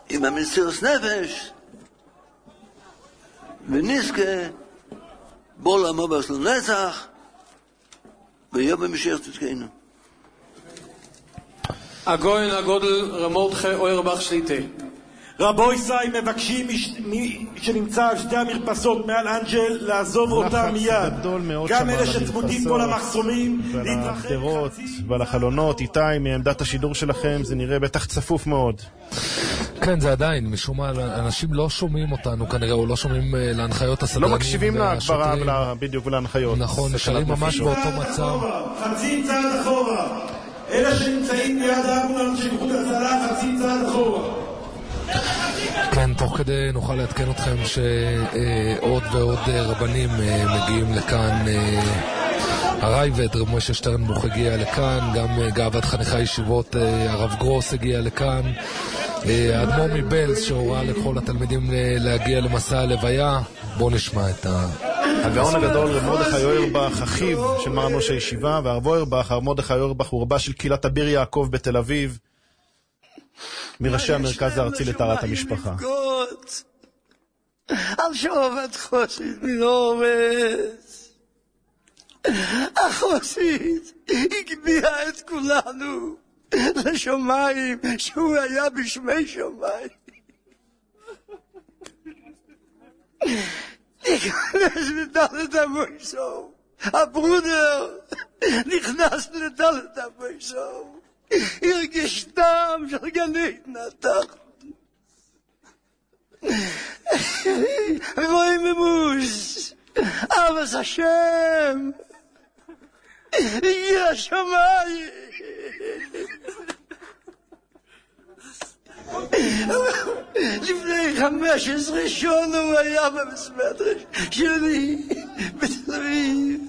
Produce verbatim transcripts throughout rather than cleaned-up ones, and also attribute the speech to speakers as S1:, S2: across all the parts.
S1: עם המסירות נפש, ונזכה בוא לעמו ברסל נצח, ויום במשיח צדקנו.
S2: הגויין הגודל רמורדכי אוירבך שליטה.
S3: רבו ישראל מבקשים מי שנמצא על שתי המרפסות מעל אנג'ל לעזוב אותה מיד. גם אלה שצמודים פה למחסומים,
S4: ולגדרות ולחלונות. איתי, מעמדת השידור שלכם זה נראה בטח צפוף מאוד.
S5: כן, זה עדיין, משום מה, אנשים לא שומעים אותנו כנראה, או לא שומעים להנחיות הסדרנים.
S4: לא מקשיבים להגברה בדיוק ולהנחיות.
S5: נכון, נשארים ממש באותו מצב.
S3: חצי צעד אחורה. אלה שנמצאים ליד האמבולנס של איחוד הצלה, חצי צעד אחורה.
S5: כן, תוך כדי נוכל לעדכן אתכם שעוד ועוד רבנים מגיעים לכאן. הרייבד, רב משה שטרנבוך הגיע לכאן, גם גאוות חניכי ישיבות הרב גרוס הגיע לכאן, האדמו"ר מבלז שהוראה לכל התלמידים להגיע למסע הלוויה. בואו נשמע את ה...
S4: הגאון הגדול רב מרדכי אוירבך, אחיו של מרן ראש הישיבה, והרב אוירבך, הרב מרדכי אוירבך הוא רבה של קהילת אביר יעקב בתל אביב, מראשי המרכז הארצי לטהרת המשפחה.
S1: על שובת חוסית מנורס, החוסית הגביעה את כולנו לשמיים, שהוא היה בשמי שמיים. נכנס לדלת המויסור, הברודר נכנס לדלת המויסור, הרגיש דם של גנית נתח. רואים ממוס, אבס השם, הגיע השמיים. לפני חמש עשרה שנה הוא היה במסמדרש שלי בתל אביב.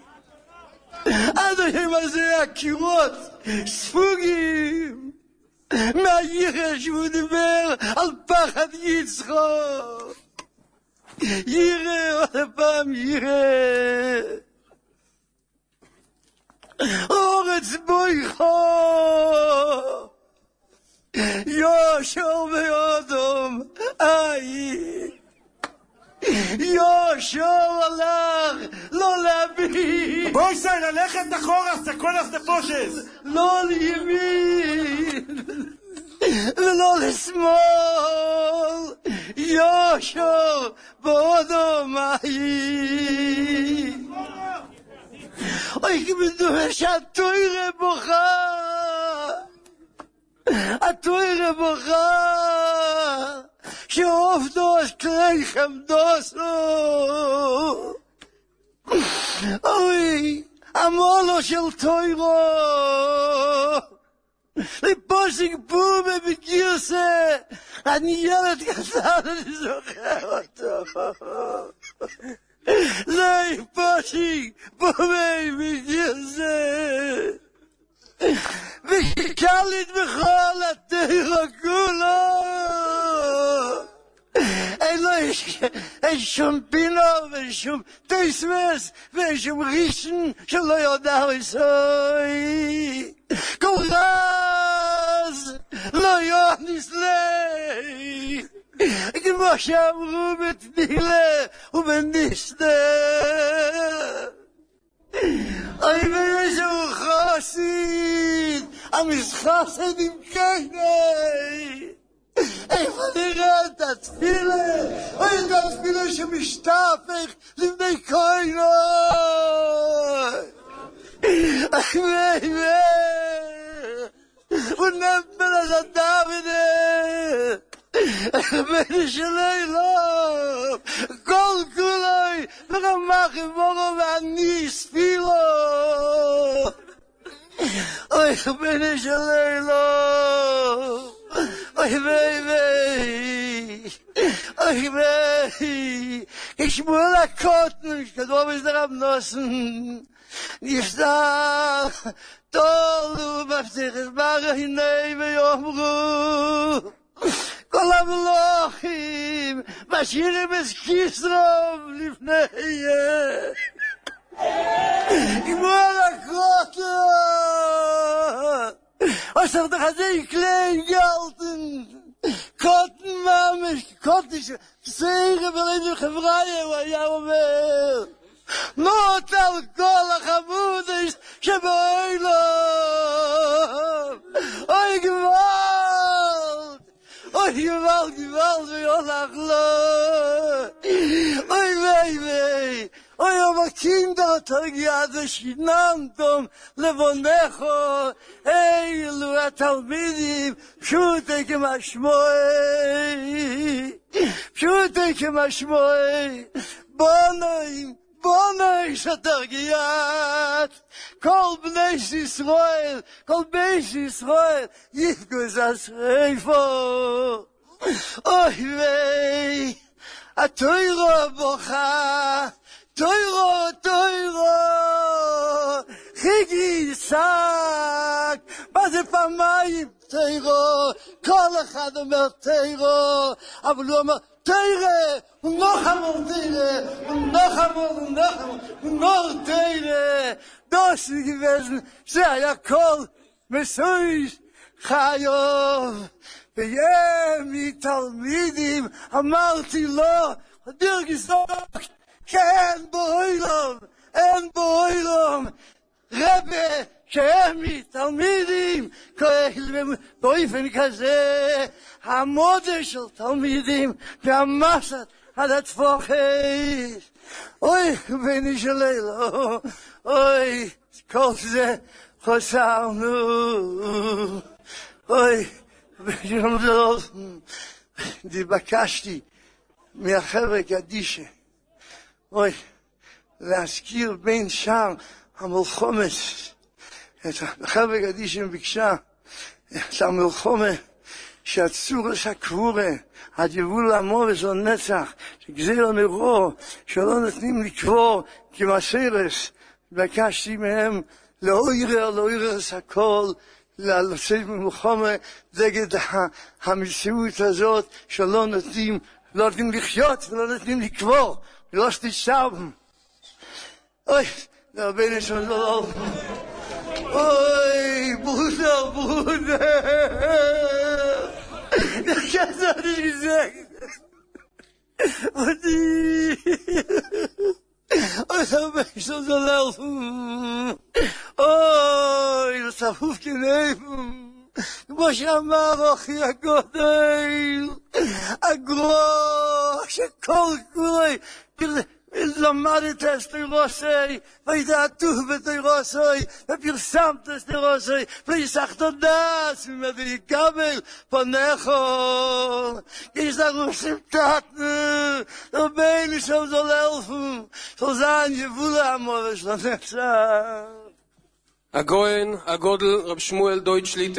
S1: עד היום הזה הקירות ספוגים מהירא שהוא דיבר על פחד יצחוק. ירא, עוד פעם ירא, אורץ בויכו יושר ואודום איי, יושר הלך לא להביא.
S3: בוא ישראל, ללכת אחורה, סקולס דפושס,
S1: לא לימין ולא לשמאל, יושר ואודום איי. אוי כבדומה שהתוירה בוכה, התוירה בוכה שעובדוס כלי חמדוסו. אוי, המולו של תוירו לפוסק בומה בגירסה, אני ילד קטן, אני זוכר אותו. זה פוסק בומה בגירסה ושקלית בכל התירו כולו. אין לו אין שום פינו ואין שום תסמס ואין שום רישן שלא יודע לסוי. כורז לא יוניס לי כמו שאמרו בתפילה ובניסתר. אוי ואיזו חסיד, המשחסד עם כני. איפה נראה את התפילה? אוי את התפילה שמשתפך לבני כני. אוי ואיזה הוא נפל אז הדוודה בני שלי לא כל כולי ורמח אמורו ואני ספילו. אוי בני שלי לא, אוי בי בי, אוי בי, כשמואל הקוטן שכתבו בסדרם נוסן נפתח תולו מבטיחת ברגני ויאמרו כל המלוכים משאירים את כיסרוב לפני כמו על הקוטן אוסר תחזי קליין גלטן קוטן ממש קודש, צעיר ולב חבריה, הוא היה אומר, מות על כל החמודש שבאילום, אוי גבalt, אוי גבalt, גבalt ויולך לו, אוי ווי ווי, אוי aber Kinder, תגיע ושיננתם לבונכו, אילו התלמידים, פשוטי כמשמעי, פשוטי כמשמעי, בונאים, בונאים שתרגיעת, כל בני ישראל, כל בני ישראל, יפגוס השריפו, אוי ווי, התוירו בוכה, תוירו, תוירו, חיגי שק, מה זה פעמיים תוירו, כל אחד אומר תוירו, אבל הוא אומר תוירה, הוא נוח אמור תוירה, הוא נוח אמור, הוא נוח אמור, הוא נוח תוירה, דוס גבזן, זה היה כל מסויש חיוב, וימי תלמידים, אמרתי לו, דיר גזוק, שאין בו אילום, אין בו אילום, רבי שאמי תלמידים, באופן כזה, המודה של תלמידים, והמסת על התפוחת, אוי, בני שלילו, אוי, כל זה חסרנו, אוי, בשלום, דיבקשתי מהחבר'ה קדישה, אוי, להזכיר בין שער המלחומת, את החבר'ה קדישים ביקשה, את המלחומת, שהצורס הקבורה, הדיבול המורס או נצח, שגזיר הנרו, שלא נותנים לקבור כמסרס, בקשתי מהם לאוירר, לאוירס הכל, לצאת ממלחומת, נגד המציאות הזאת, שלא נותנים, לא נותנים לחיות ולא נותנים לקבור. לא שתשם. אוי, רבנו שלום. אוי, ברודר, ברודר. כזאת גזק. אותי. אוי, רבנו שלום. אוי, לצפוף כנפם. כמו שאמר אחי הגודל, הגרוע שכל כולי, למדת אסתירוסי, וידעתו בתירוסי, ופרסמת אסתירוסי, ויסחת דס, ומדיקבל פונכו, כשדרו שמתתנו, רבינו שם זוללפו, שזן יבולה המורש לנצח.
S2: הגויין, הגודל, רב שמואל דויט שליטה.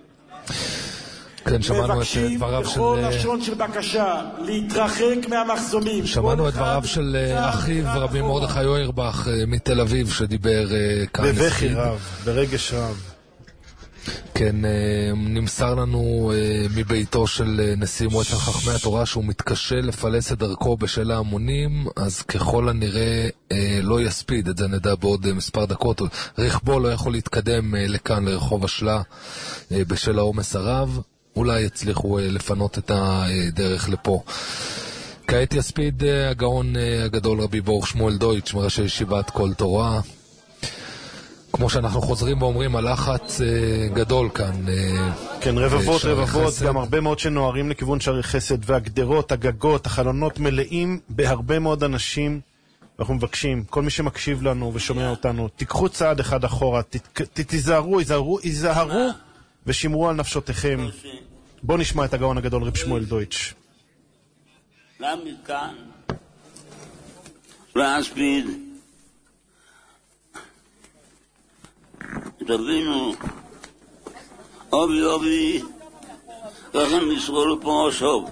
S5: כן, שמענו את דבריו של...
S3: בכל לשון של בקשה, להתרחק מהמחסומים.
S5: שמענו את דבריו של אחיו רבי מרדכי אוירבך מתל אביב, שדיבר כאן...
S4: בבכי רב, ברגש רב.
S5: כן, נמסר לנו מביתו של נשיא מועצת חכמי התורה שהוא מתקשה לפלס את דרכו בשל ההמונים, אז ככל הנראה לא יספיד, את זה נדע בעוד מספר דקות. רכבו לא יכול להתקדם לכאן לרחוב השלה בשל העומס הרב, אולי יצליחו לפנות את הדרך לפה. כעת יספיד הגאון הגדול רבי ברוך שמואל דויטש, מראשי ישיבת כל תורה. כמו שאנחנו חוזרים ואומרים, הלחץ גדול כאן.
S4: כן, רבבות, רבבות, גם הרבה מאוד שנוערים לכיוון שערי חסד, והגדרות, הגגות, החלונות מלאים בהרבה מאוד אנשים. ואנחנו מבקשים, כל מי שמקשיב לנו ושומע אותנו, תיקחו צעד אחד אחורה, תיזהרו, תיזהרו, תיזהרו, ושמרו על נפשותיכם. בואו נשמע את הגאון הגדול רב שמואל דויטש.
S6: גם מכאן, להספיד, תבינו, אובי אובי, לכם ישראל פה שוב.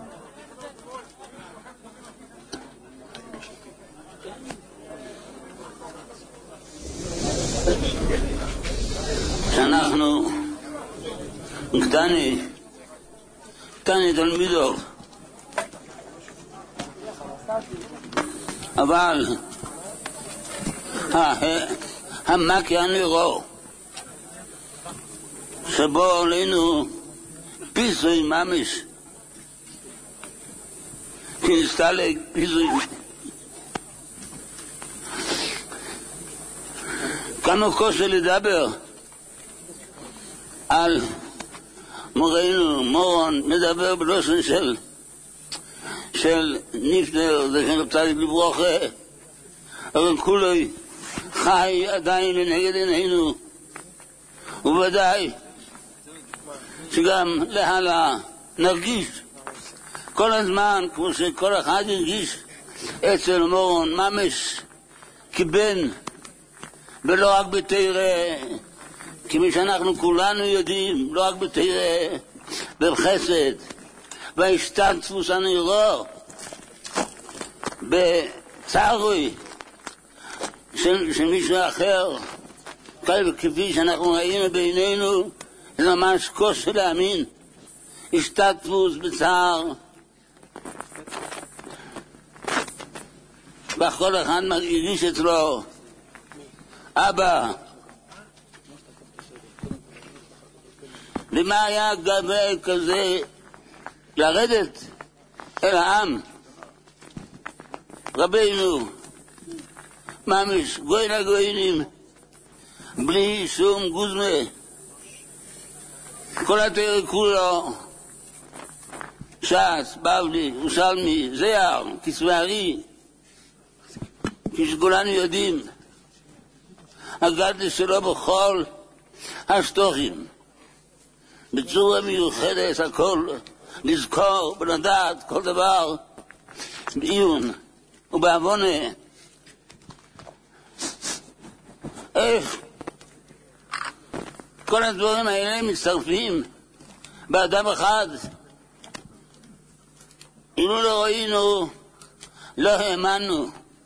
S6: שאנחנו קטני, קטני תלמידו, אבל המקי הנראו שבו עלינו פיסוי ממש כנסתלק פיזוי. כמה קושי לדבר על מורנו, מורון, מדבר בלושן של של נפטר, זה שנרצה לברוכה, אבל כולו חי עדיין לנגד עינינו, ובוודאי שגם להלאה נרגיש כל הזמן, כמו שכל אחד הרגיש אצל מורון, ממש כבן, ולא רק בתרא, כמי שאנחנו כולנו יודעים, לא רק בתרא, בחסד, וההשתתפות הנאורה, בצערוי של, של מישהו אחר, כפי שאנחנו ראינו בעינינו, זה ממש קושי להאמין, השתתפות בצער, וכל אחד מרגיש אצלו, אבא, למה היה גבי כזה לרדת אל העם? רבינו, ממש, גוי לגוינים, בלי שום גוזמה, כל התרא כולו, ש"ס, בבלי, ירושלמי, זייר, כסברי, כשכולנו יודעים, הגדל שלו בכל השטוחים, בצורה מיוחדת הכל, לזכור ולדעת כל דבר בעיון ובעוונה. איך כל הדברים האלה מצטרפים באדם אחד. אילו לא ראינו, לא האמנו.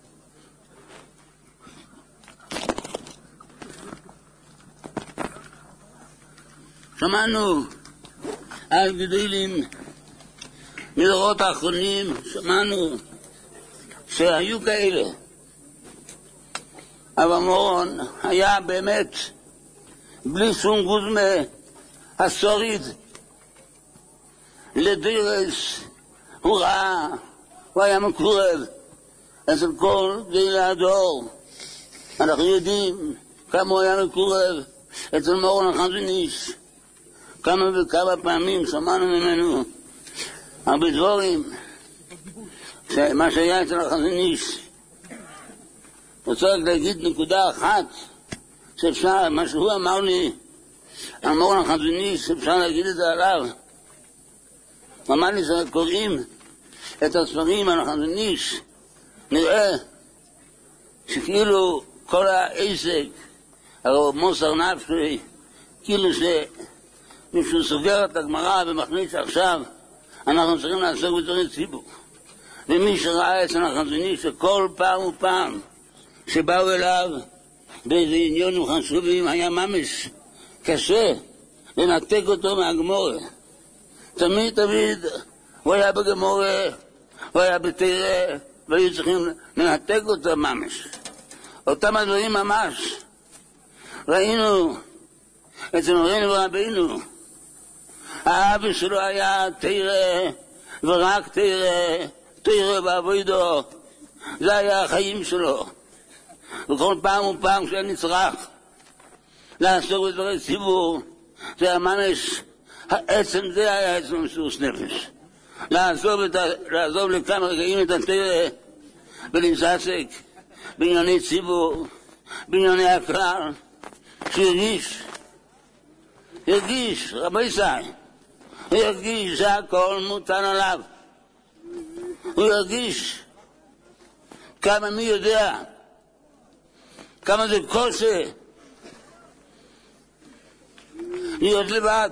S6: שמענו על גדולים מדורות האחרונים, שמענו שהיו כאלה, אבל מורון היה באמת בלי שום גוזמה השוריד לדירס, הוא ראה, הוא היה מקורב אצל כל גיל הדור. אנחנו יודעים כמה הוא היה מקורב אצל מורון החזון איש, כמה וכמה פעמים שמענו ממנו הרבה דברים, מה שהיה אצל החזון איש. רוצה רק להגיד נקודה אחת, שאפשר, מה שהוא אמר לי, על מורון החזון איש, שאפשר להגיד את זה עליו. הוא אמר לי שקוראים את הספרים על החזון איש, נראה שכאילו כל העסק, או מוסר נפשי, כאילו ש... מישהו סוגר את הגמרא ומחליט שעכשיו אנחנו צריכים לעסוק בדברי ציבור. ומי שראה אצל החזון איש שכל פעם ופעם שבאו אליו באיזה עניונים חשובים היה ממש קשה לנתק אותו מהגמורה. תמיד תמיד הוא היה בגמורה, הוא היה בתרא, והיו צריכים לנתק אותו ממש. אותם הדברים ממש ראינו אצל מורנו ורבינו. האבא שלו היה תרא, ורק תרא, תרא בעבודו. זה היה החיים שלו. וכל פעם ופעם כשהיה נצרך לעסוק בדברי ציבור, זה היה ממש, העצם זה היה עצם מסירות נפש. לעזוב, לעזוב לכמה רגעים את התרא ולהתעסק בענייני ציבור, בענייני הכלל, שירגיש, ירגיש, רבי ישראל, הוא ירגיש שהכל מוטל עליו. הוא ירגיש כמה מי יודע, כמה זה קושי להיות לבד.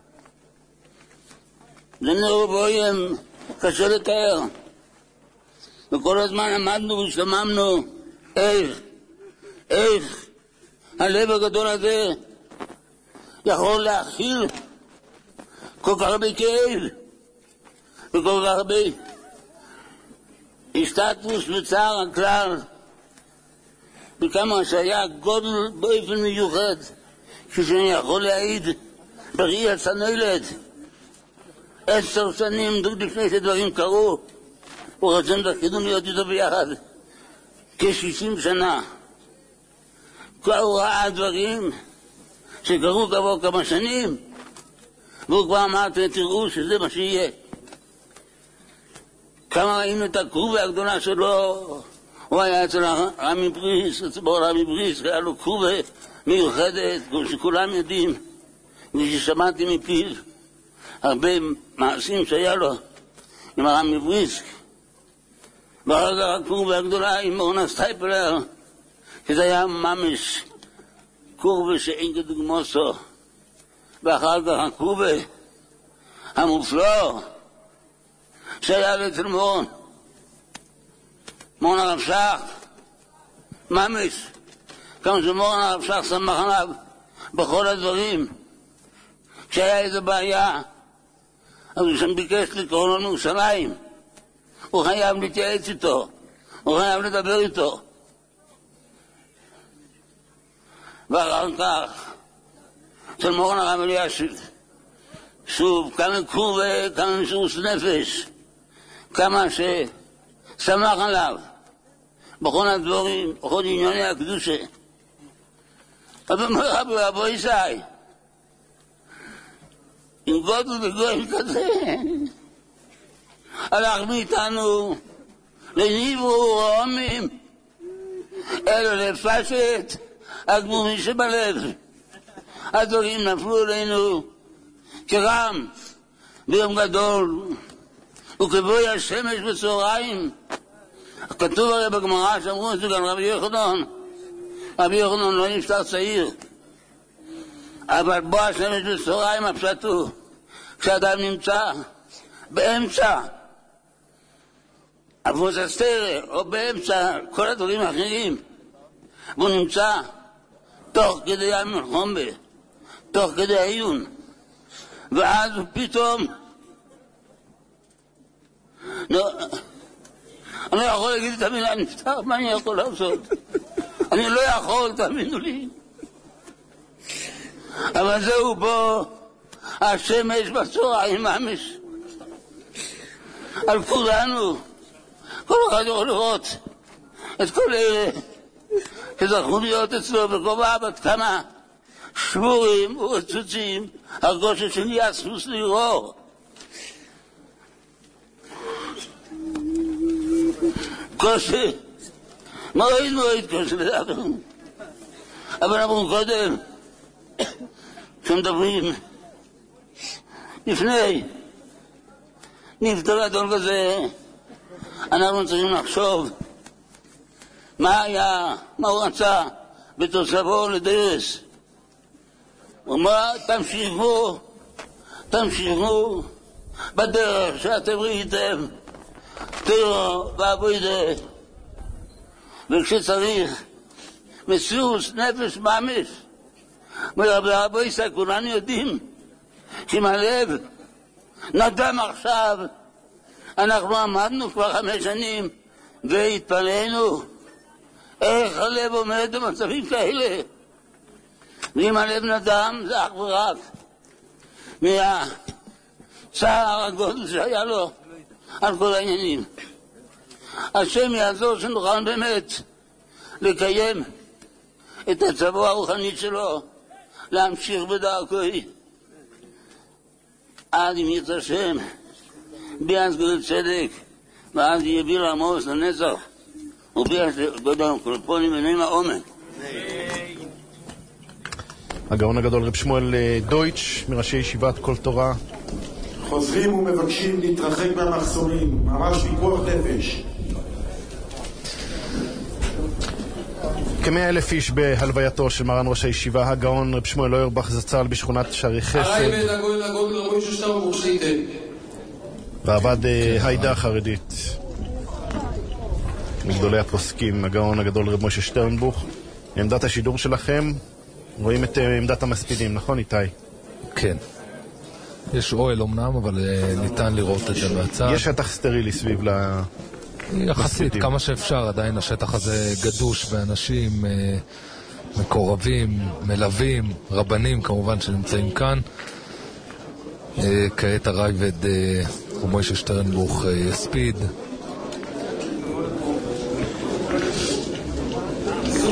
S6: זה נראו בוים, קשה לתאר. וכל הזמן עמדנו ושממנו איך, איך הלב הגדול הזה יכול להכיל כל כך הרבה כאב וכל כך הרבה השתתפות בצער הכלל, וכמה שהיה גודל באופן מיוחד, כשאני יכול להעיד בראי הצנולת עשר שנים לפני שדברים קרו, הוא רצה לתפקידו להיות איתו ביחד כ-שישים שנה. כבר הוא ראה דברים שקרו כעבור כמה שנים, והוא כבר אמר, תראו שזה מה שיהיה. כמה ראינו את הקרובה הגדולה שלו, הוא היה אצל רמי בריס, אצל רמי בריס, היה לו קרובה מיוחדת, כמו שכולם יודעים, וששמעתי מפיו הרבה מעשים שהיה לו עם הרמי בריס. ואחר כך הקרובה הגדולה עם אורנה סטייפלר, שזה היה ממש קרובה שאין כדוגמתו. ואחר כך הקרובה המופלא שהיה אצל מורן, מורן הרב שך, ממש, כמה שמורן הרב שך שמח עליו בכל הדברים. כשהיה איזו בעיה, אז הוא שם ביקש לקרוא לו לירושלים. הוא חייב להתייעץ איתו, הוא חייב לדבר איתו. ואחר כך, של מורן הרב אלישיב, שוב, כמה קרובה, כמה מסירות נפש, כמה ששמח עליו בכל הדברים, בכל ענייני הקדושה. אבל רבי רבו ישי, עם גודל וגואל כזה, הלך מאיתנו לניברו רעמים, אלו לפשט הגמורים שבלב. הדברים נפלו אלינו כרם ביום גדול, וכבוי השמש בצהריים. כתוב הרי בגמרא שאמרו את זה גם רבי יוחנן. רבי יוחנן לא נפטר צעיר, אבל בוא השמש בצהריים הפשט הוא כשאדם נמצא באמצע אבות הסתרה או באמצע כל הדברים האחרים, והוא נמצא תוך כדי המלחמה, תוך כדי העיון, ואז הוא פתאום לא, אני לא יכול להגיד את המילה נפטר, מה אני יכול לעשות? אני לא יכול, תאמינו לי. אבל זהו בו השמש בצהריים ממש על כולנו. כל אחד יכול לראות את כל אלה שזכו להיות אצלו בקומה בת כמה שבורים ורצוצים, הרגושת שלי הסוס לירור. קושי, מועיד מועיד קושי לדבר. אבל אמרו קודם, כשמדברים לפני נפטר גדול כזה, אנחנו צריכים לחשוב מה היה, מה הוא רצה בתוספו לדרס. הוא אמר, תמשיכו, תמשיכו בדרך שאתם ראיתם, תראו ועבודה. וכשצריך מסירות נפש ממש, מרבי רבו ישי, כולנו יודעים שאם הלב נדם עכשיו, אנחנו עמדנו כבר חמש שנים והתפלאנו איך הלב עומד במצבים כאלה. ואם הלב נדם זה אך ורק מהצער הגודל שהיה לו על כל העניינים. השם יעזור שנוכל באמת לקיים את הצבא הרוחנית שלו, להמשיך בדרכו עד אם ירצה השם ביאז גדול צדק, ואז יביא לעמוס לנצח, וביאז גדול קולפונים ונעים האומן.
S4: הגאון הגדול רב שמואל דויטש, מראשי ישיבת כל תורה.
S3: חוזרים ומבקשים להתרחק מהמחסומים, ממש פיקוח נפש.
S4: כמאה אלף איש בהלווייתו של מרן ראש הישיבה הגאון רב שמואל אוירבך זצ"ל בשכונת שערי חסד.
S2: הרייבד הגודל הגודל רבו ששתם מורשליתם.
S4: ועבד העדה החרדית. מגדולי הפוסקים, הגאון הגדול רב משה שטרנבוך. עמדת השידור שלכם, רואים את עמדת המספידים, נכון איתי?
S5: כן. יש אוהל אמנם, אבל ניתן לראות את זה מהצד.
S4: יש שטח סטרילי סביב ל...
S5: יחסית כמה שאפשר, עדיין השטח הזה גדוש באנשים מקורבים, מלווים, רבנים כמובן שנמצאים כאן. כעת הרייבד רב משה שטרנבוך יספיד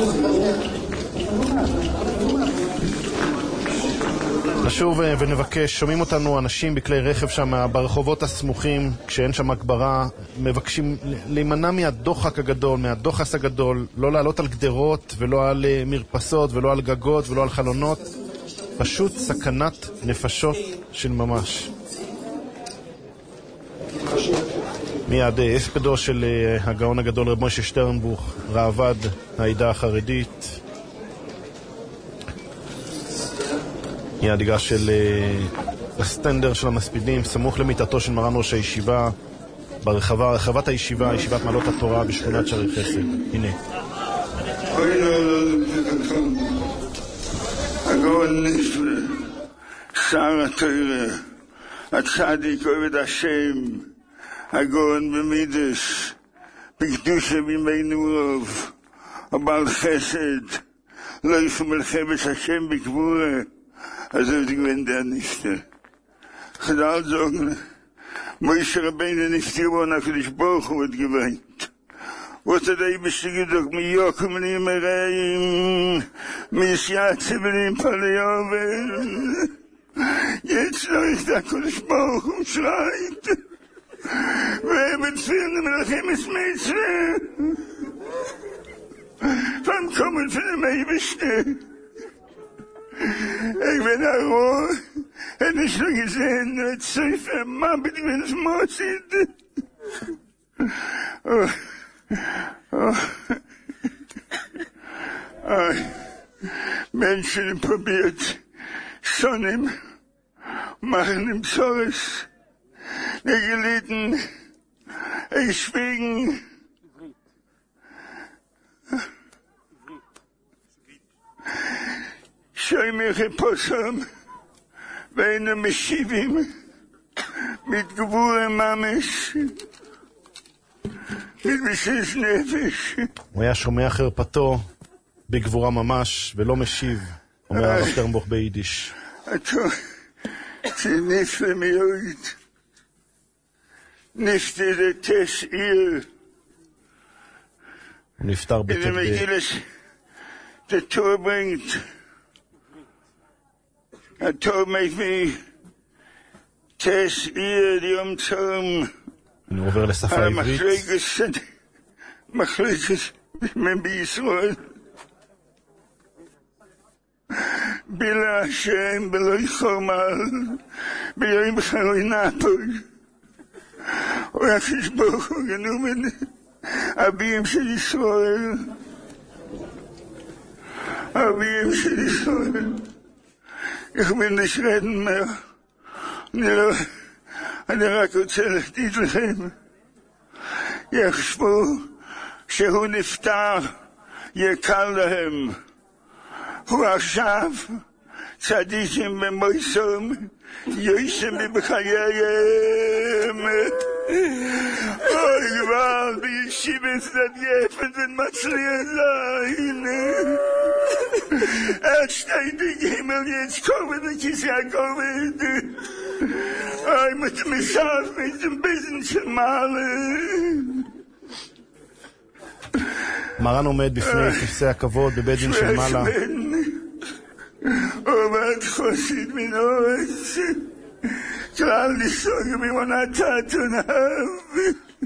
S4: נשוב ונבקש, שומעים אותנו אנשים בכלי רכב שם ברחובות הסמוכים, כשאין שם הגברה, מבקשים להימנע מהדוחק הגדול, מהדוחס הגדול, לא לעלות על גדרות ולא על מרפסות ולא על גגות ולא על חלונות, פשוט סכנת נפשות של ממש. מיד הספדו של הגאון הגדול רב משה שטרנבוך, ראב"ד העדה החרדית. מיד ייגש של הסטנדר של המספידים, סמוך למיטתו של מרן ראש הישיבה, ברחבה, רחבת הישיבה, ישיבת מעלות התורה בשכונת שערי חסד. הנה.
S7: הגאון שר התורה, הצדיק עובד השם, הגאון במידס, בקדושה בימינו רוב, הבעל חסד, לא ישמל חבש השם בקבורה, אז זה גוון דה נפטר. חדל זוגן, מוישה רבינו נפטר בו נקדש ברוך הוא את גוונת. ותדעי בשגדוק מיוקם נמראים, מישייצה בנים פלי עובר. יצלו את הקדש ברוך הוא שלית, ובתפיר נמלכים הסמצרה. פמקומת פנמי בשתה. Ik ben daar hoor. En is nog eens een het cijfer man met die mensen mooi zitten. Oh. Oh. Oh. Mensen probeert zonnen, machen hem zorgs. De gelitten, ik schwingen. שוי מיכי פוסם ואינו משיבים מתגבור ממש מתבסס נפש.
S4: הוא היה שומע חרפתו בגבורה ממש ולא משיב, אומר הרב שטרנבוך ביידיש.
S7: אתה נפלא מאוד, נפטר תס עיר,
S4: הוא נפטר בתת
S7: מגילס תתור ברינגט. התור מביא תס עיר דיום צום.
S4: אני עובר לשפה העברית.
S7: מחלקת בישראל. בילה השם בלא יחומל, ביום חלוי נפול. הוא הקדוש ברוך הוא גנומן אביהם של ישראל. אביהם של ישראל. איך בין נשרדן מה, אני לא, אני רק רוצה להגיד לכם, יחשבו שהוא נפטר, יקל להם. הוא עכשיו צדיקים במויסום, יויסם בחייהם. אוי כבר, בישיבת זאת יפת ומצליח זין. עד שתי בגימל יש כובד וכיסא הכובד. אוי מתמסף ואיתם בזן של מעלה.
S4: מרן עומד בפני כיסא הכבוד בבית דין של מעלה.
S7: עומד חוסיד מן אורץ, כלל לסוג ממונתת ונהב.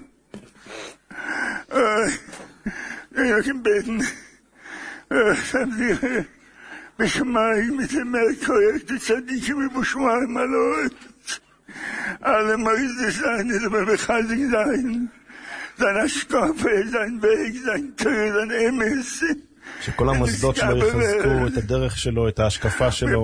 S7: אוי, נראים בן, סמדיך, בשמיים מתמר כוח תצדיקים ובשמיים מלאות. alle Mäuse sein, es aber bechazig sein. Sein Aschkofe, sein Weg, sein Tür, sein Emes.
S4: שכל המוסדות שלו יחזקו את הדרך שלו, את ההשקפה שלו.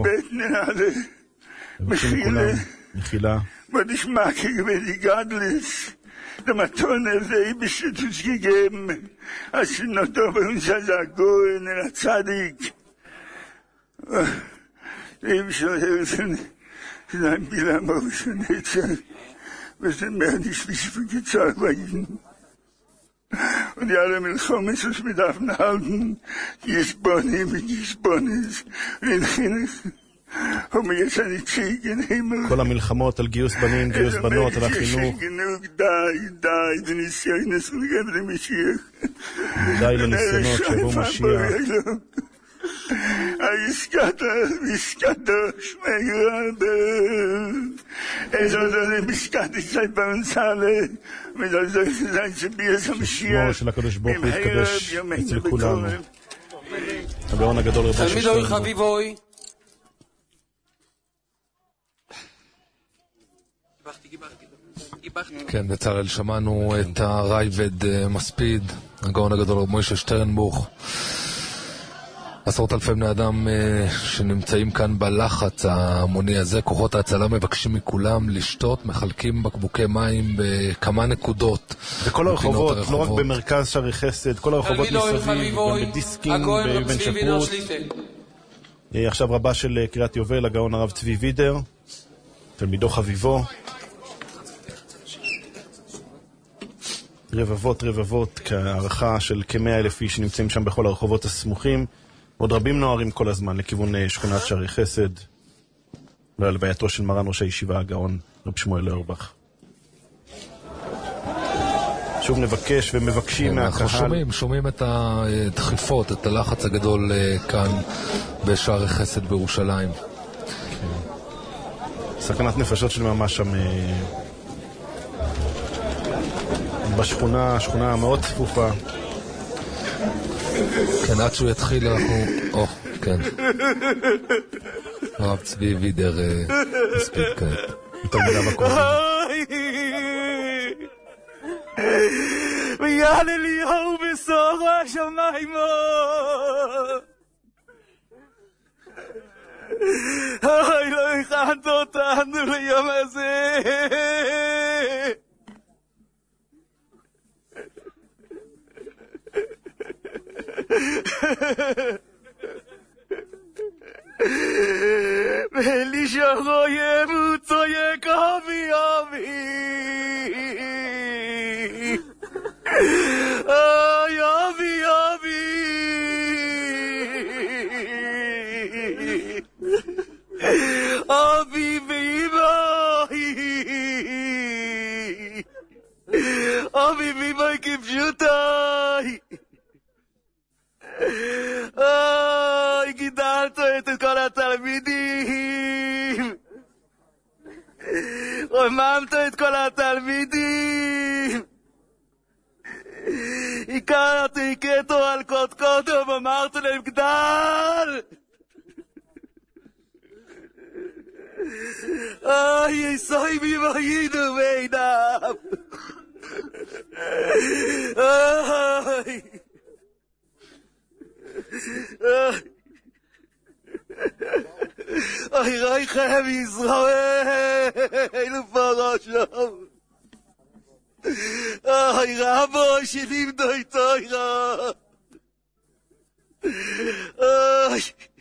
S7: מחילה.
S4: מחילה.
S7: ונשמע כגבי גדלס. למתון הזה בשטוס גגם. השנותו בנשז הגוין אל הצדיק. אם שלהם sein Bilamose Netzer, was den mehr nicht wie viel gezahlt bei ihnen. Und die alle Milchommes, was wir davon halten, die ist Bonnie, wie die ist Bonnie, in Chinech,
S4: כל המלחמות על גיוס בנים, גיוס בנות, על החינוך. די לניסיונות שיבוא משיח. ששמו של הקדוש ברוך הוא יתקדש אצל כולנו. הגאון הגדול רבו של
S2: תלמידוי חביבוי.
S5: כן, בצלאל, שמענו את הרייבד מספיד, הגאון הגדול רב מוישה שטרנבוך. עשרות אלפי בני אדם שנמצאים כאן בלחץ ההמוני הזה. כוחות ההצלה מבקשים מכולם לשתות, מחלקים בקבוקי מים בכמה נקודות.
S4: בכל הרחובות, לא רק במרכז שערי חסד, כל הרחובות מסביב, גם בדיסקין, באבן שפרוט. עכשיו רבה של קריית יובל, הגאון הרב צבי וידר, תלמידו חביבו. רבבות רבבות, כערכה של כמאה אלף איש שנמצאים שם בכל הרחובות הסמוכים. עוד רבים נוערים כל הזמן לכיוון שכונת שערי חסד להלווייתו של מרן ראש הישיבה הגאון רב שמואל אוירבך. שוב נבקש ומבקשים מהקהל.
S5: אנחנו שומעים, שומעים את הדחיפות, את הלחץ הגדול כאן בשערי חסד בירושלים.
S4: סכנת נפשות של ממש שם בשכונה, שכונה מאוד צפופה.
S5: כן, עד שהוא יתחיל אנחנו... או, כן. הרב צבי וידר מספיק כעת.
S4: תלמידה בקוראים.
S1: ויעל אליהו בסור השמיימו. אוי, לא הכנת אותנו ליום הזה. ואלישע רואה וצועק אבי אבי אוי אבי אבי אבי ואימאי אבי ואימאי כפשוטי אוי, גידלת את כל התלמידים, רוממת את כל התלמידים, הכרתי קטו על קודקודו ואמרת להם גדל. אוי, יסוי ממיינו בעיניו. אוי אוי רייכם ישראל ופרשם אוי רבו שלימדו איתו אירה אוי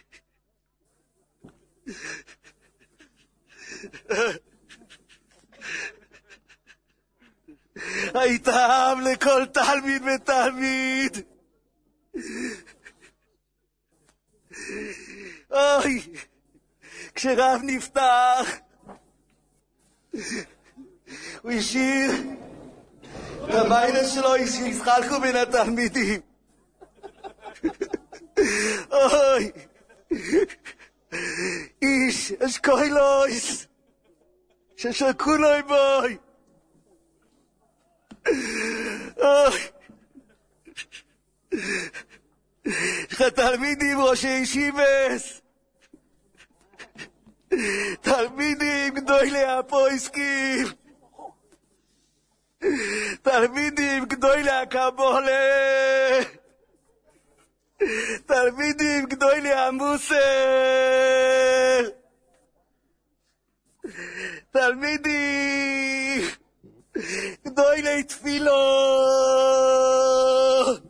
S1: היית עם לכל תלמיד ותלמיד אוי, כשרב נפתח הוא השאיר למיילה שלו שישחלקו בין התלמידים. אוי, איש אשקוילויס ששקולוי בוי. אוי, תלמידים ראשי ישיבס, תלמידים גדולי הפויסקים, תלמידים גדולי הקבולה, תלמידים גדולי המוסר, תלמידים גדולי תפילות.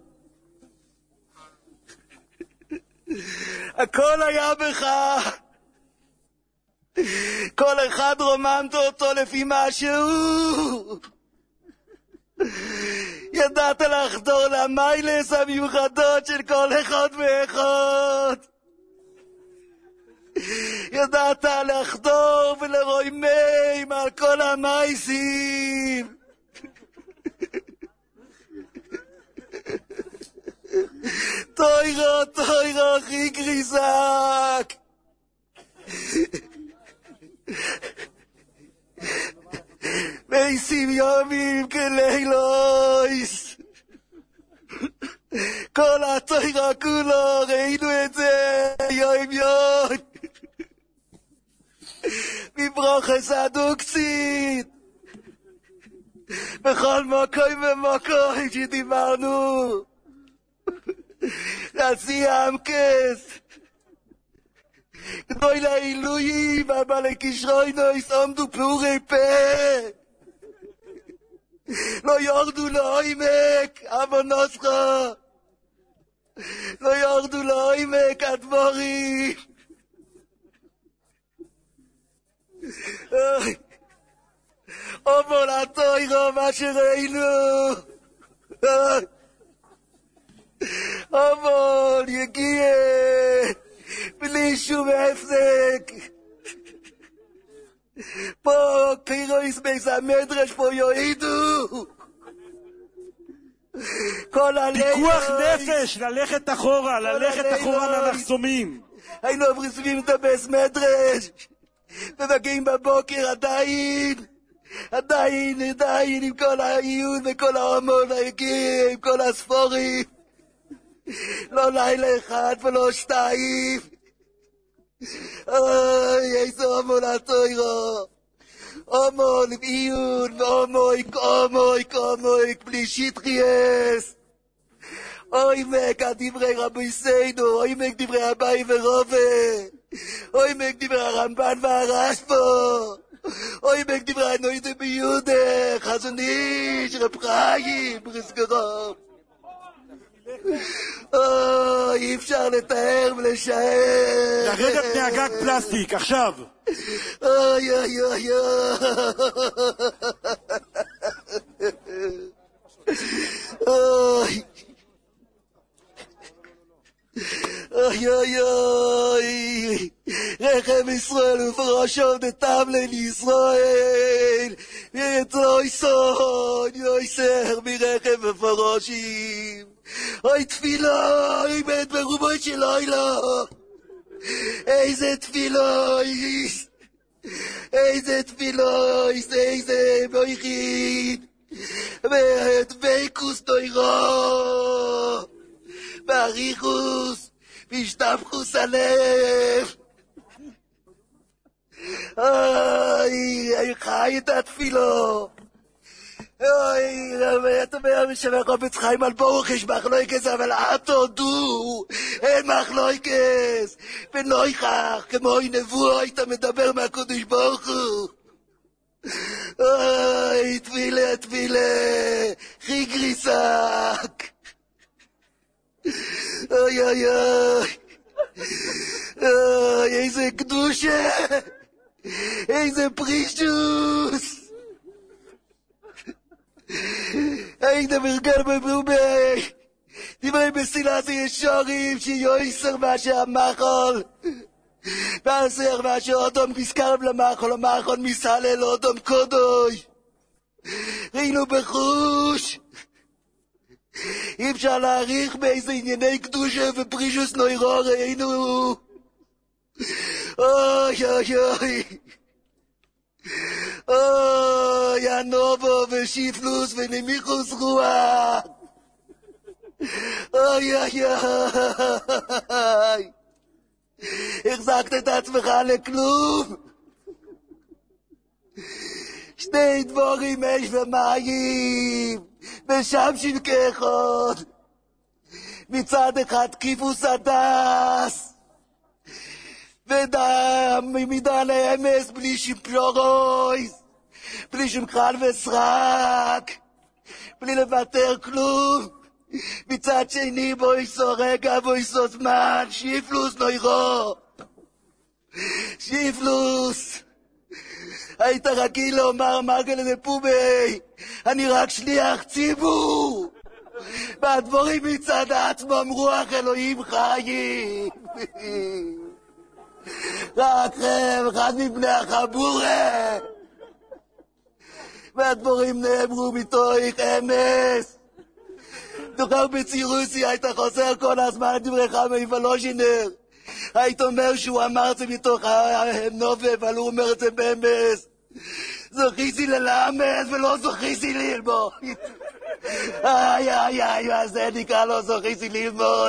S1: הכל היה בך, כל אחד רוממת אותו לפי משהו. ידעת לחדור למיילס המיוחדות של כל אחד ואחד. ידעת לחדור ולרוימם על כל המייסים. תוירו, תוירו, הכי גריזק. מייסים יומים כלילויס. כל התוירו כולו, ראינו את זה יום יום. מברוכס הדוקסית. בכל מקום ומקום שדיברנו. נשיא העמקס. גדוי לעילויים, אבל לקשרוינויס עומדו פעורי פה. לא יורדו לעומק, אבונוסך. לא יורדו לעומק, הדבורים. אובו לתוירו, מה שראינו. אובו, יגיע. בלי שום הפסק. פה פירויס בייס המדרש פה יועידו. כל הלילה.
S3: פיקוח נפש, ללכת אחורה, ללכת אחורה מהמחסומים.
S1: היינו עוברים את הבייס מדרש. ומגיעים בבוקר עדיין. עדיין, עדיין עם כל העיון וכל ההומון היגיע, עם כל הספורים. לא לילה אחד ולא שתיים. אוי, איזה הומו לתוירו. הומו לעיון והומויק, הומויק, הומויק, בלי שיטחייס. אוי מק הדברי רבי סיינו, אוי מק דברי אביי ורובה. אוי מק דברי הרמב"ן והרשב"א. אוי מק דברי הנוידה ביהודה, חזון איש, רב חיים, ברסגרום. אוי, אי אפשר לתאר ולשער.
S3: לרדת מהגג פלסטיק, עכשיו.
S1: אוי, אוי, אוי, אוי. אוי, אוי, אוי. רחם ישראל ופרשו דתם לישראל. ויצאו יסון, יויסר מרחם ופרושים. אוי תפילה, אוי בית ברובו של לילה. איזה תפילה, איזה תפילה, איזה מויכין. ודבקוס תוירו. באריכוס, בשטפחוס הלב. אוי, אוי חי את התפילו. אוי, אתה אומר שבח חופץ חיים על ברוך יש מחלויקס, אבל אל תודו, אין מחלויקס. ונויכח, כמו נבוא, היית מדבר מהקודש ברוך הוא. אוי, תפילה, תפילה, חי גריסק. אוי, אוי, אוי. אוי, איזה קדושה. איזה פרישוס. היית מרגל בבובי. דברי בסילת ישורים שיועסר מאשר המחול. ועשר מאשר אודום מסקרב למחול, המחול מסהלל אודום קודוי. ראינו בחוש. אי אפשר להעריך באיזה ענייני קדושה ופרישוס נוירו ראינו. אוי אוי אוי. אוי הנובו ושיפלוס ונמיכוס רוח. אוי אוי אוי. החזקת את עצמך לכלום. שני דבורים אש ומים ושם שנקחות. מצד אחד כיפוס הדס ודם ממידן האמס בלי שיפשורויס, בלי שמחל וסרק, בלי לוותר כלום. מצד שני בו יסו רגע, בו יסו זמן, שיפלוס נוירו. שיפלוס. היית רגיל לומר מרגל לפובי, אני רק שליח ציבור. והדבורים מצד עצמם רוח אלוהים חיים. רק הם, אחד מבני החבורה. והדבורים נאמרו מתוך אמס. דוכל בצירוסי היית חוסר כל הזמן דבריך מוולוז'ינר. היית אומר שהוא אמר את זה מתוך הנובב, אבל הוא אומר את זה באמס. זוכיסי ללמד ולא זוכיסי ללמוד. איי איי איי, מה זה נקרא לא זוכיסי ללמוד?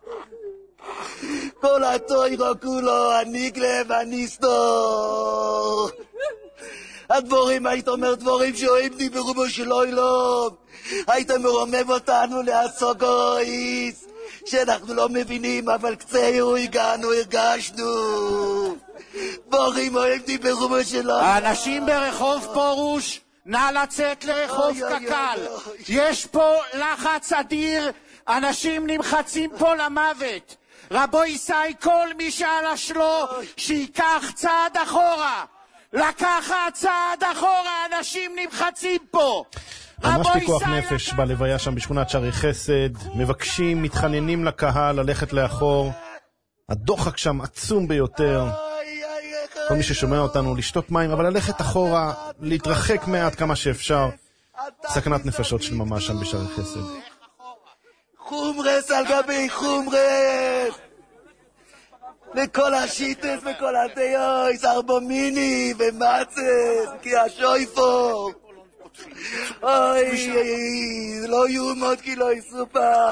S1: כל התוירו כולו, הניגלה והניסטור. הדבורים, היית אומר דבורים שאוהב דיברו בו שלא ילום. היית מרומם אותנו להסוגויס, שאנחנו לא מבינים, אבל קצהו הגענו, הרגשנו. דבורים אוהב דיברו בו שלא.
S8: האנשים ברחוב פורוש, נא לצאת לרחוב קק"ל. יש פה לחץ אדיר, אנשים נמחצים פה למוות. רבו ישי, כל מי שעלה שלו, שיקח צעד אחורה. לקחת צעד אחורה, אנשים נמחצים פה.
S4: ממש פיקוח נפש בלוויה שם בשכונת שערי חסד. מבקשים, מתחננים לקהל ללכת לאחור. הדוחק שם עצום ביותר. כל מי ששומע אותנו לשתות מים, אבל ללכת אחורה, להתרחק מעט כמה שאפשר. סכנת נפשות של ממש שם בשערי חסד.
S1: חומרס על גבי חומרס, וכל השיטס וכל הדייס, ארבומיני ומצס, כי השויפור. אוי, לא יומות כי לא יסופח.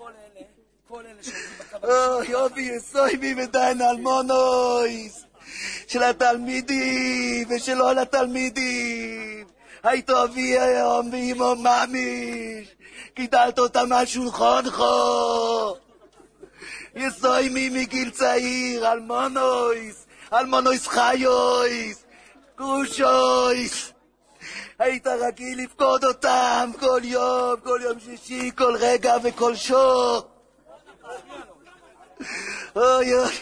S1: אוי, יופי, יסויבי ודיין אלמונויס, של התלמידים ושלא לתלמידים. היית אבי היום ואימו ממיש, גידלת אותם על שולחונך. יסוימי מגיל צעיר, אלמונויס, אלמונויס חיויס, גרושויס. היית רגיל לפקוד אותם כל יום, כל יום שישי, כל רגע וכל שור. אוי אוי.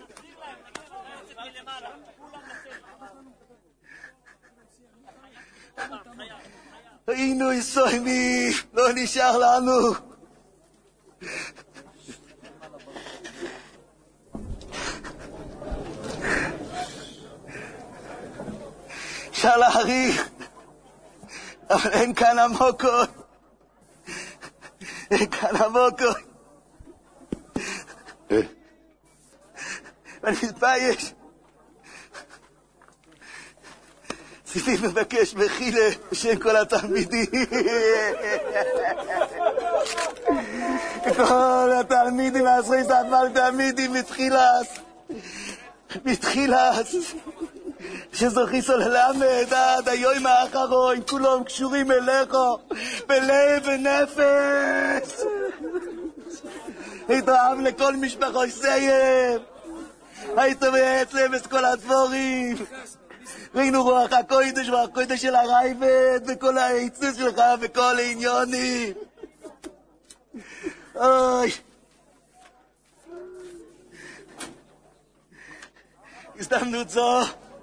S1: היינו יסוימי, לא נשאר לנו. אפשר להעריך, אבל אין כאן עמוקות. אין כאן עמוקות. ואני מתבייש. ציפי מבקש מחילה בשם כל התלמידים. כל התלמידים עשרי ספר תלמידים מתחילס. מתחילס. שזוכיסו ללמד עד היום האחרון, כולם קשורים אליך בלב ונפש. התרעב לכל משפחו סיים. היית בעצם את כל הדבורים. ראינו רוח הקודש והקודש של הרייבד וכל העיצוס שלך וכל העניונים. אוי. הזדמנות זו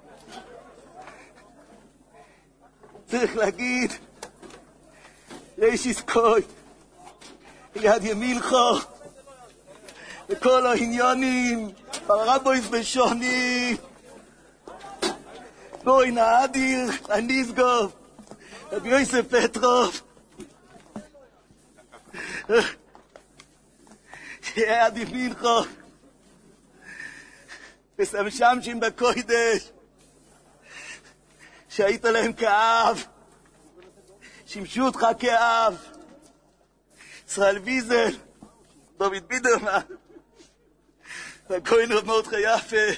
S1: צריך להגיד רישיס קוי יד ימילכו וכל העניונים הרבויס בשונים בואי נאדיר הניסגוב רבי יוסף פטרוב יד ימילכו וסמשמשים בקודש שהיית להם כאב, שימשו אותך כאב. ישראל ויזל, דוד בידרמן, והכהן רב מרדכי יפה,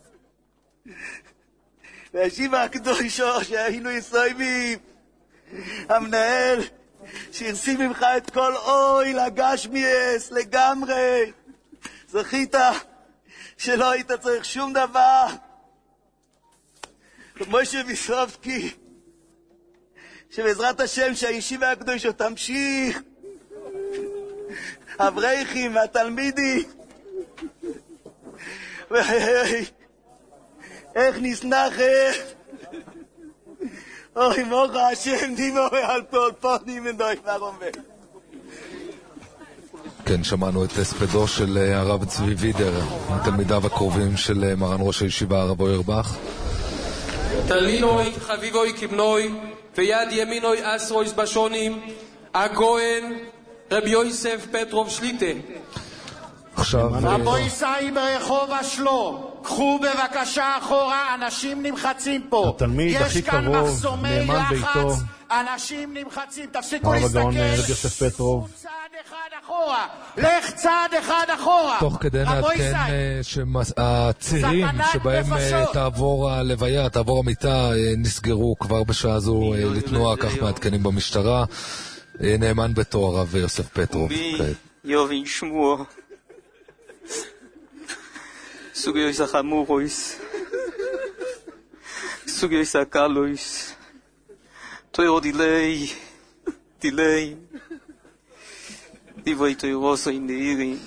S1: והשיבה הקדושו שהיינו יסוימים, המנהל שהרסים ממך את כל אוי לגשמיאס לגמרי. זכית שלא היית צריך שום דבר. משה ויסובסקי, שבעזרת השם שהישיבה הקדושה תמשיך, אברכים והתלמידים, איך נסנחת, אוי מוחה השם דימו על כל פונים ונדוי פרומי.
S5: כן, שמענו את הספדו של הרב צבי וידר, מתלמידיו הקרובים של מרן ראש הישיבה הרב אוירבך.
S2: תלמינוי חביבוי כבנוי ויד ימינוי אסרויס בשונים הגוהן רבי יוסף פטרוב שליטה.
S5: עכשיו
S8: רבו ישאי ברחוב השלו, קחו בבקשה אחורה, אנשים נמחצים פה.
S4: התלמיד הכי קרוב, נאמן ביתו,
S8: אנשים נמחצים, תפסיקו
S4: הרב
S8: להסתכל.
S4: הגאון רבי יוסף פטרוב.
S8: צעד אחד אחורה, לך צעד אחד אחורה.
S5: תוך כדי נעדכן שהצירים שבהם תעבור הלוויה, תעבור המיטה, נסגרו כבר בשעה זו לתנועה, כך מעדכנים במשטרה. נאמן ביתו הרב יוסף פטרוב.
S9: יובין שמוע סוגיוס החמורויס סוגיוס הקלויס תוירו דילי דילי דיבוי תוירוסו עם נעירים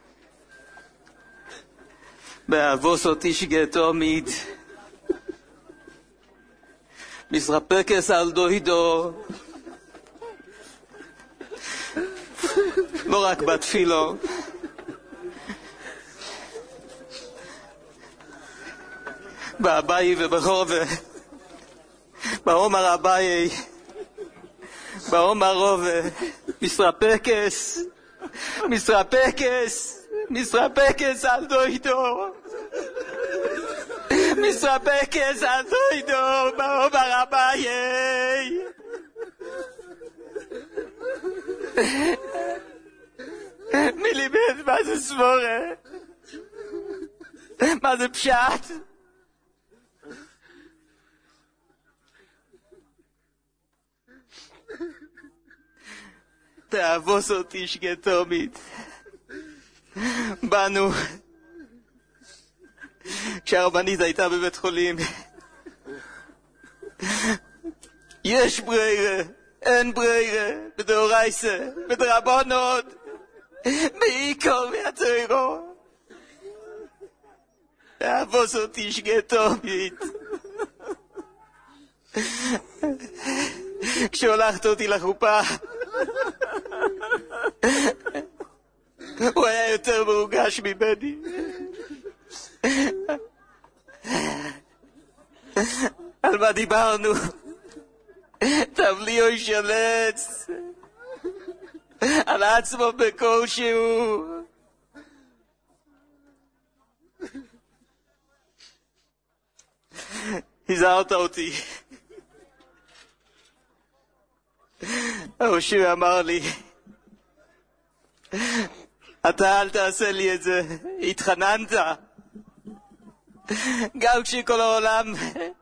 S9: באבוסו תשגה תומיד מסרפקס על דוידו לא רק בתפילו באביי ובחובה בעומר אביי בעומר רובה מסרפקס מסרפקס מסרפקס על דוידו מסרפקס על דוידו בעומר אביי מי לימד מה זה סבורה? מה זה פשט? תאבוס אותי שגתומית באנו כשהרבנית הייתה בבית חולים יש ברירה אין ברירה בדאורייסה בדרבנות בעיקר מהתוירו תאבוס אותי שגתומית כשהולכת אותי לחופה הוא היה יותר מרוגש ממני על מה דיברנו? תבליאוי שלץ על עצמו בכלשהו הזהרת אותי הרש"י אמר לי אתה אל תעשה לי את זה התחננת גם כשכל העולם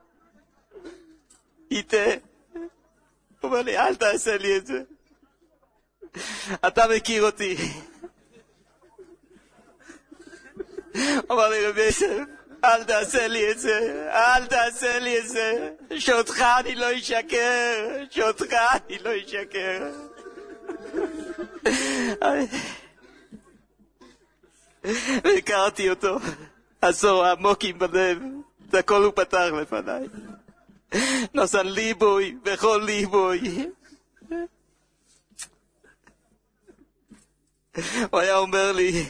S9: איתה הוא אומר לי אל תעשה לי את זה אתה מכיר אותי הוא אמר לי רבי יוסף אל תעשה לי את זה אל תעשה לי את זה שאותך אני לא אשקר שאותך אני לא אשקר והכרתי אותו עשור עמוקים בלב את הכל הוא פתח לפניי נוסן ליבוי בכל ליבוי הוא היה אומר לי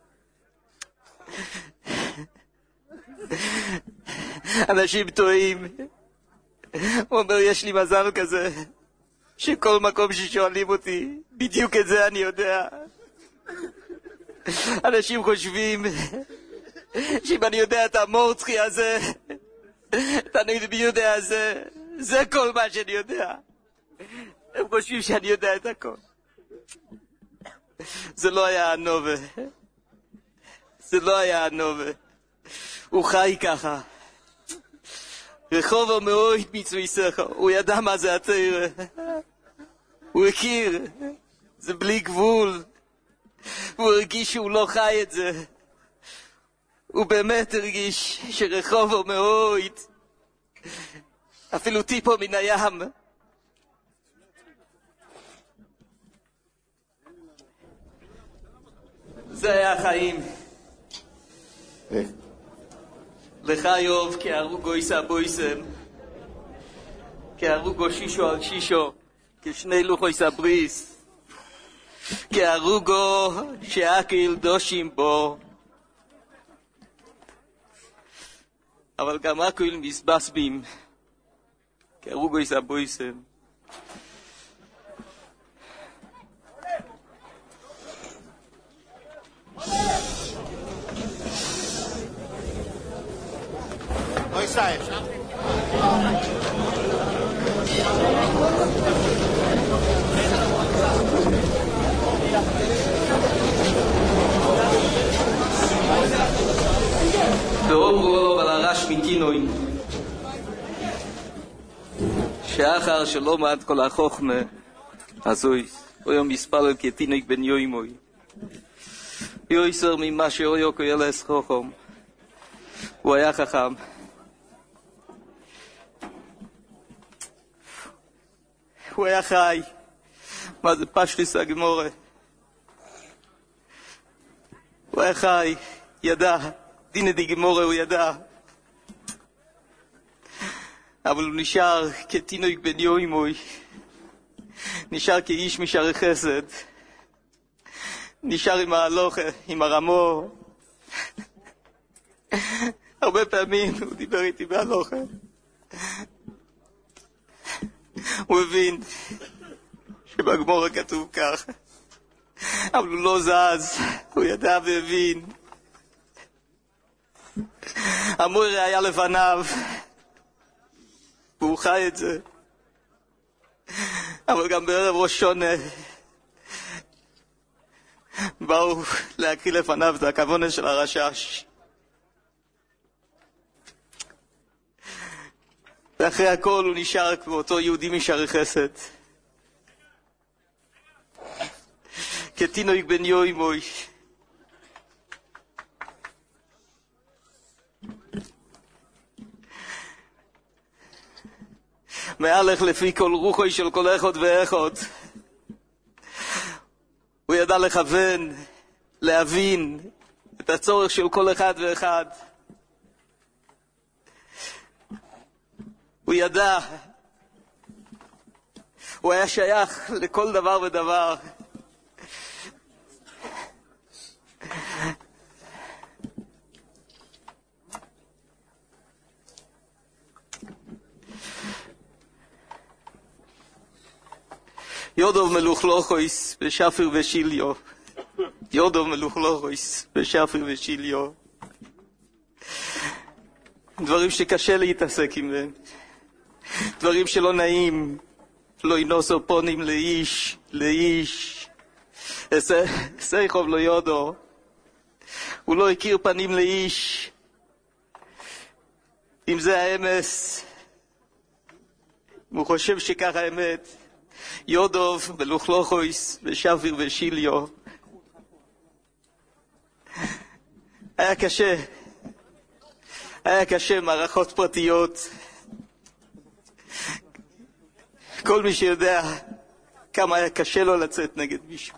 S9: אנשים טועים הוא אומר יש לי מזל כזה שכל מקום ששואלים אותי בדיוק את זה אני יודע אנשים חושבים שאם אני יודע את המורצחי הזה את הנגד ביודע הזה זה כל מה שאני יודע הם חושבים שאני יודע את הכל זה לא היה הנובה זה לא היה הנובה הוא חי ככה רחוב המאוהד מצווי סכו הוא ידע מה זה התאיר הוא הכיר זה בלי גבול הוא הרגיש שהוא לא חי את זה הוא באמת הרגיש שרחוב המאוהד אפילו טיפו מן הים זה היה החיים לך יוב כהרוגו יישא בויסם כהרוגו שישו על שישו כשני לוחו יישא בריס כהרוגו שאקיל דושים בו. אבל גם אקיל מסבסבים, כהרוגו יסבויסם.
S8: אוי סייף.
S9: ואומרו לו על הרש מתינוי שאחר שלא מעט כל החוכמה הזוי הוא יום מספלל כתינוק בן יוימוי יויסר ממה שאויו כוילס חוכם הוא היה חכם הוא היה חי מה זה פשטיס הגמורה הוא היה חי ידע דינה די גמורה הוא ידע אבל הוא נשאר כתינוק בן יוימוי נשאר כאיש משערי חסד נשאר עם ההלוכה עם הרמו הרבה פעמים הוא דיבר איתי בהלוכה הוא הבין שבגמורה כתוב כך אבל הוא לא זז הוא ידע והבין המורה היה לפניו והוא חי את זה אבל גם בערב ראש שונה באו להקריא לפניו את הכוונה של הרשש ואחרי הכל הוא נשאר כאותו יהודי משערי חסד כתינוק בן יוימוי מהלך לפי כל רוחוי של כל אחד ואחד הוא ידע לכוון להבין את הצורך של כל אחד ואחד הוא ידע הוא היה שייך לכל דבר ודבר יודוב מלוכלוכויס בשפיר ושיליו יודוב מלוכלוכויס בשפיר ושיליו דברים שקשה להתעסק עם הם דברים שלא נעים לא ינוסו פונים לאיש לאיש סייחוב לא יודו הוא לא הכיר פנים לאיש אם זה האמס הוא חושב שככה האמת יודוב ולוכלוכויס ושפיר ושיליו היה קשה היה קשה מערכות פרטיות כל מי שיודע כמה היה קשה לו לצאת נגד מישהו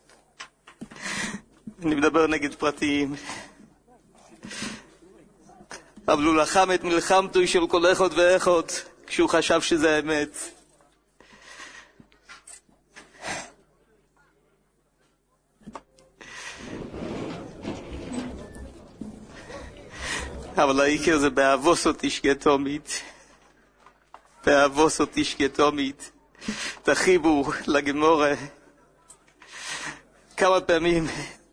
S9: אני מדבר נגד פרטיים אבל הוא לחם את מלחמתו של כל אחד ואחד כשהוא חשב שזה האמת אבל העיקר זה באבוסו תשקה תומית באבוסו תשקה תומית תחיבו לגמורה כמה פעמים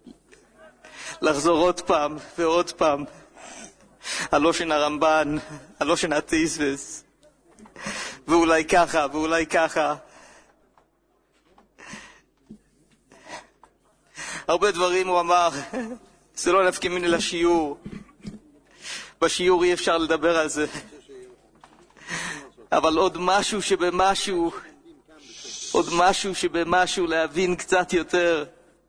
S9: לחזור עוד פעם ועוד פעם הלושן הרמב"ן הלושן התיסבס ואולי ככה ואולי ככה הרבה דברים הוא אמר זה לא נפקא מיני לשיעור בשיעור אי אפשר לדבר על זה אבל עוד משהו שבמשהו עוד משהו שבמשהו להבין קצת יותר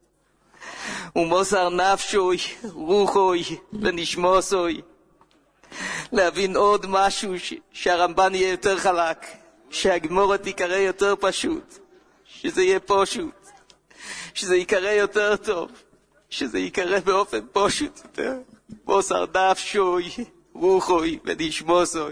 S9: ומוסר נפשוי רוחוי ונשמוסוי להבין עוד משהו ש... שהרמב"ן יהיה יותר חלק שהגמורה תיקרא יותר פשוט שזה יהיה פשוט שזה יקרא יותר טוב שזה יקרא באופן פשוט יותר מוסר נפשוי רוחוי ונשמוסוי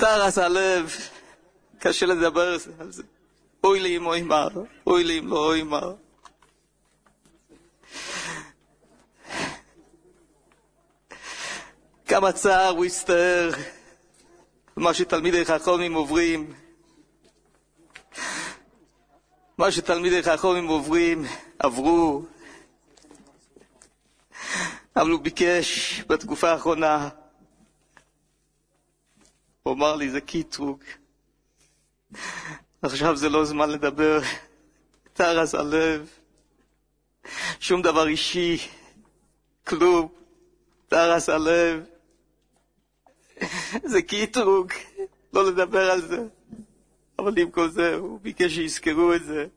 S9: טרס הלב, קשה לדבר על זה. אוי לי אם אוי מר, אוי לי אם לא אוי מר. כמה צער הוא הסתער, מה שתלמידי חכמים עוברים, מה שתלמידי חכמים עוברים, עברו, אבל הוא ביקש בתקופה האחרונה, הוא אמר לי, זה קיטרוג. עכשיו זה לא זמן לדבר, טרס הלב, שום דבר אישי, כלום, טרס הלב, זה קיטרוג, לא לדבר על זה. אבל עם כל זה, הוא ביקש שיזכרו את זה.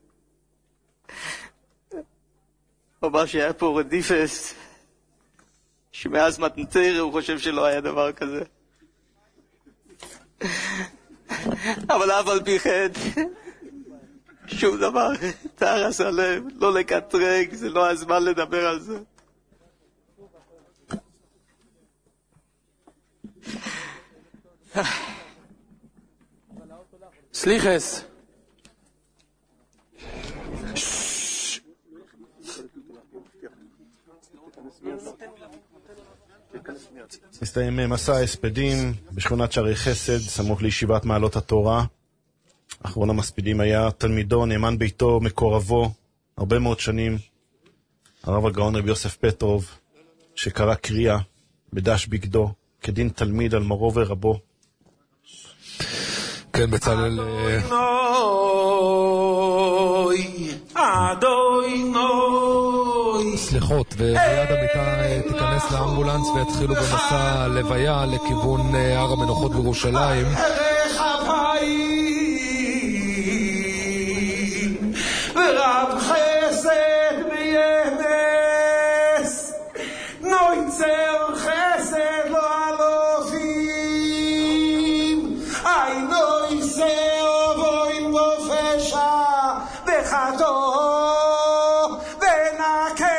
S9: הוא אמר שהיה פה רדיפס, שמאז מתנתר הוא חושב שלא היה דבר כזה. אבל אף על פי כן, שום דבר, טרס הלב, לא לקטרג, זה לא הזמן לדבר על זה.
S2: סליחס.
S4: מסתיים מסע ההספדים בשכונת שערי חסד, סמוך לישיבת מעלות התורה. אחרון המספידים היה תלמידו, נאמן ביתו, מקורבו, הרבה מאוד שנים, הרב הגאון רבי יוסף פטרוב, שקרא קריאה בדש בגדו, כדין תלמיד על מורו ורבו.
S5: כן, בצלאל... סליחות, ומיד המיטה תיכנס לאמבולנס ויתחילו במסע לוויה לכיוון הר המנוחות בירושלים.
S3: ורב חסד ויאנס נויצר חסד לא אלופים אי נויצר בוין ופשע בחתו ונקי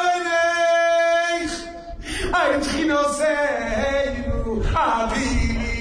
S3: I've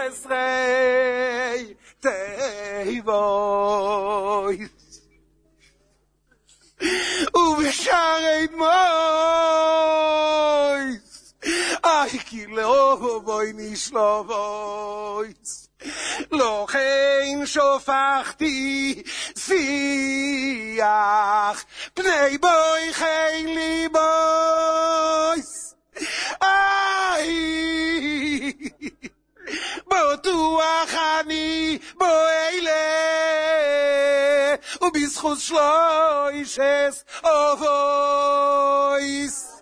S1: esrei teivoy u besharei moy ay ki lovoy nishlovoy lo kein shofachti siach pnei boy kein liboy ay בטוח אני בוילה ובזכות שלוישס אובויס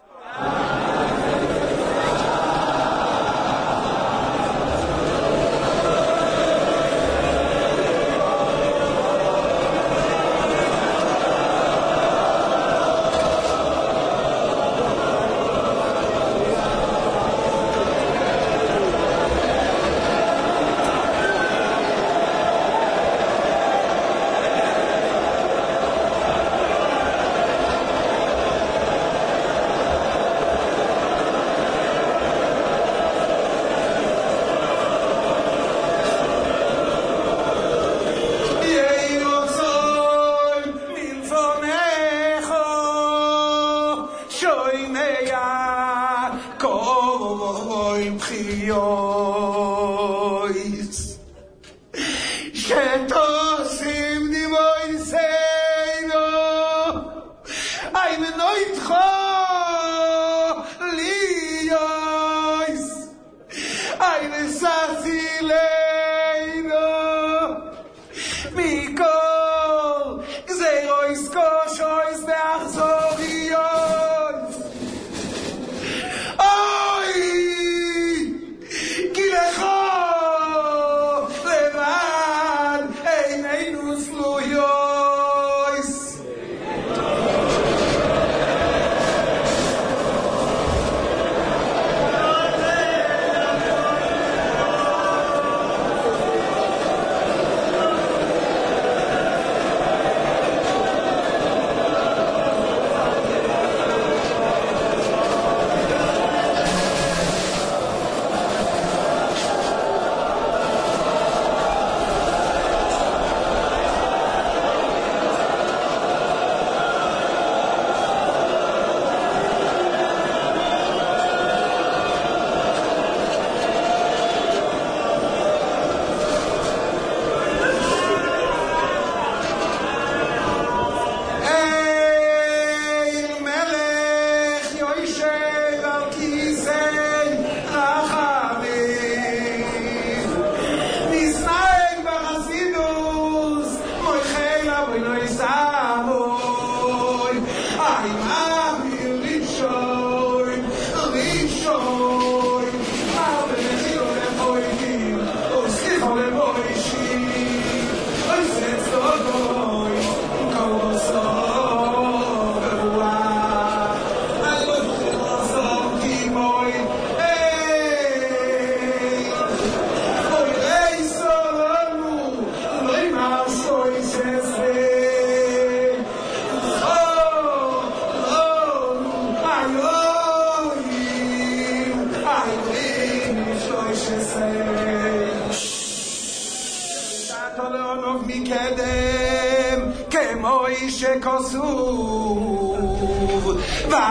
S1: כוסוב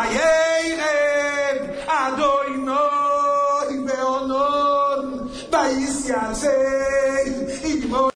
S1: וירד אדוני ואונון ויסייצב